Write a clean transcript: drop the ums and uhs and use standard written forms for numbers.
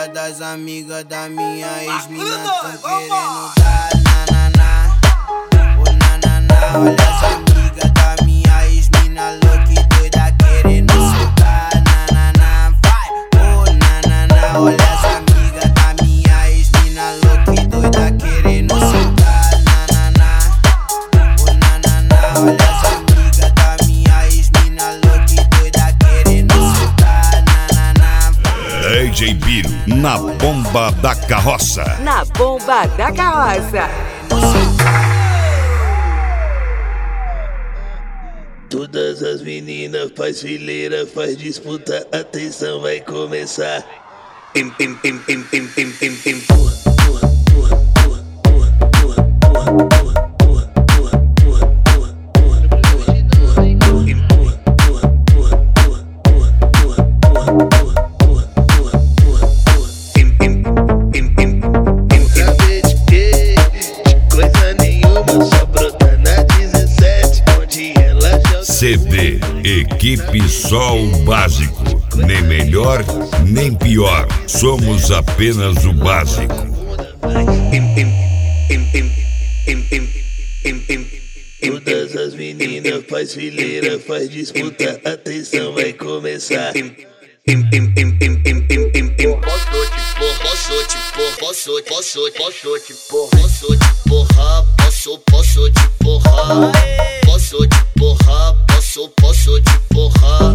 amigas das amigas da minha ex-mina tão querendo dar nananá. Ô nananá, olha as amigas da minha ex-mina louca e doida querendo soltar nananá. Vai, ô nananá, olha as amigas da minha ex-mina louca e doida querendo soltar nananá. Ô nananá, olha as amigas da minha ex-mina louca e doida querendo soltar nananá. DJ Biro, na bomba da carroça. Na bomba da carroça. Todas as meninas faz fileira, faz disputa, atenção vai começar. CD Equipe Sol Básico. Nem melhor, nem pior. Somos apenas o básico. Todas as meninas faz fileira, faz disputa, atenção vai começar. Posso te porrar, posso te porrar, posso te porrar.